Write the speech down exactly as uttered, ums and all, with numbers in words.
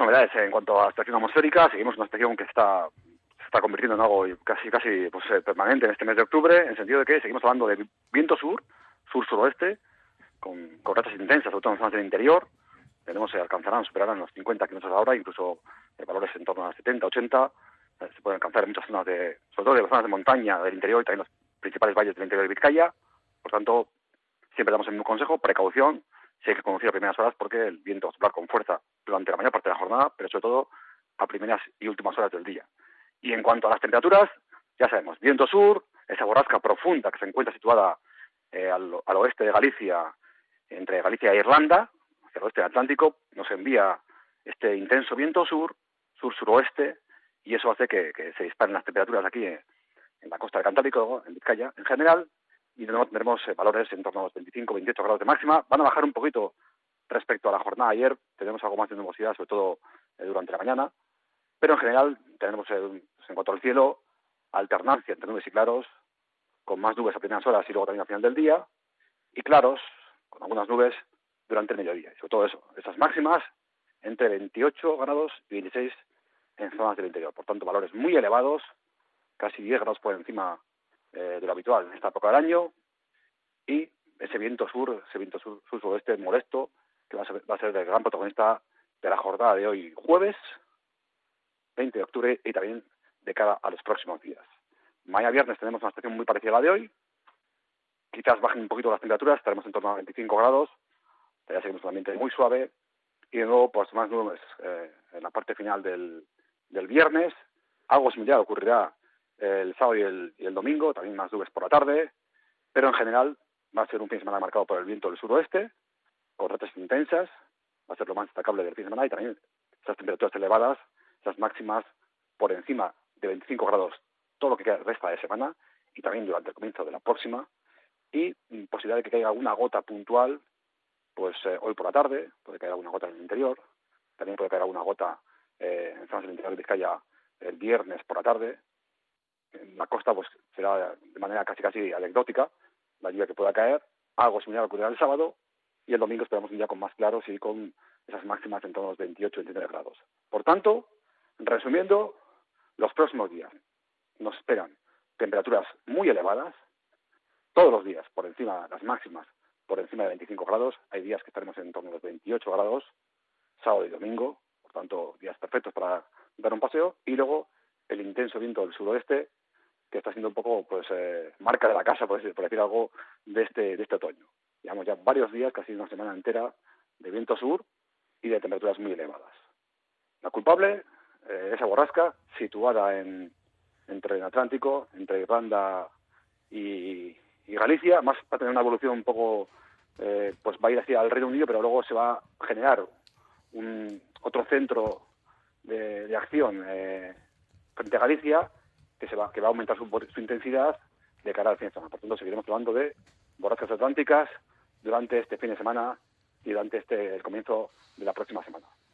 novedades en cuanto a la estación atmosférica. Seguimos una estación que está se está convirtiendo en algo casi casi pues eh, permanente en este mes de octubre, en el sentido de que seguimos hablando de viento sur, sur-suroeste, con, con rachas intensas, sobre todo en zonas del interior. Tenemos, eh, alcanzarán, superarán los cincuenta kilómetros a hora, incluso eh, valores en torno a setenta, ochenta. Eh, se pueden alcanzar en muchas zonas, de, sobre todo de las zonas de montaña del interior y también los principales valles del interior de Vizcaya. Por tanto, siempre damos el mismo consejo: precaución, si hay que conducir a primeras horas, porque el viento va a soplar con fuerza durante la mayor parte de la jornada, pero sobre todo a primeras y últimas horas del día. Y en cuanto a las temperaturas, ya sabemos, viento sur, esa borrasca profunda que se encuentra situada eh, al, al oeste de Galicia, entre Galicia e Irlanda, hacia el oeste del Atlántico, nos envía este intenso viento sur, sur-suroeste, y eso hace que, que se disparen las temperaturas aquí en, en la costa del Cantábrico, en Vizcaya en general, y de nuevo tendremos eh, valores en torno a los veinticinco, veintiocho grados de máxima. Van a bajar un poquito respecto a la jornada de ayer, tenemos algo más de nubosidad, sobre todo eh, durante la mañana, pero en general tenemos, eh, en cuanto al cielo, alternancia entre nubes y claros, con más nubes a primeras horas y luego también al final del día, y claros, con algunas nubes durante el mediodía. Y sobre todo eso, esas máximas entre veintiocho grados y veintiséis en zonas del interior. Por tanto, valores muy elevados, casi diez grados por encima eh, de lo habitual en esta época del año, y ese viento sur, ese viento sur, sur-suroeste molesto, que va a ser, va a ser el gran protagonista de la jornada de hoy, jueves veinte de octubre, y también de cara a los próximos días. Mañana viernes tenemos una estación muy parecida a la de hoy. Quizás bajen un poquito las temperaturas, estaremos en torno a veinticinco grados, ya seguimos un ambiente muy suave, y de nuevo pues más nubes eh, en la parte final del, del viernes. Algo similar ocurrirá eh, el sábado y el, y el domingo, también más nubes por la tarde, pero en general va a ser un fin de semana marcado por el viento del suroeste, con rachas intensas, va a ser lo más destacable del fin de semana, y también esas temperaturas elevadas, esas máximas por encima de veinticinco grados todo lo que queda resta de semana, y también durante el comienzo de la próxima, y posibilidad de que caiga alguna gota puntual, pues eh, hoy por la tarde, puede caer alguna gota en el interior, también puede caer alguna gota eh, en zonas del interior de Vizcaya el viernes por la tarde. En la costa pues será de manera casi casi anecdótica la lluvia que pueda caer. Algo similar ocurrirá el sábado, y el domingo esperamos un día con más claros y con esas máximas en torno a los veintiocho, veintinueve grados. Por tanto, resumiendo, los próximos días nos esperan temperaturas muy elevadas, todos los días por encima, las máximas por encima de veinticinco grados. Hay días que estaremos en torno a los veintiocho grados, sábado y domingo, por tanto días perfectos para dar un paseo. Y luego el intenso viento del suroeste, que está siendo un poco pues eh, marca de la casa, por decir, por decir algo, de este, de este otoño. Llevamos ya varios días, casi una semana entera, de viento sur y de temperaturas muy elevadas. La culpable, eh, esa borrasca situada en, entre el Atlántico, entre Irlanda y, y Galicia, más va a tener una evolución un poco, eh, pues va a ir hacia el Reino Unido, pero luego se va a generar un otro centro de, de acción eh, frente a Galicia, que se va que va a aumentar su, su intensidad de cara al fin de semana. Por tanto, seguiremos hablando de borrascas atlánticas durante este fin de semana y durante este el comienzo de la próxima semana.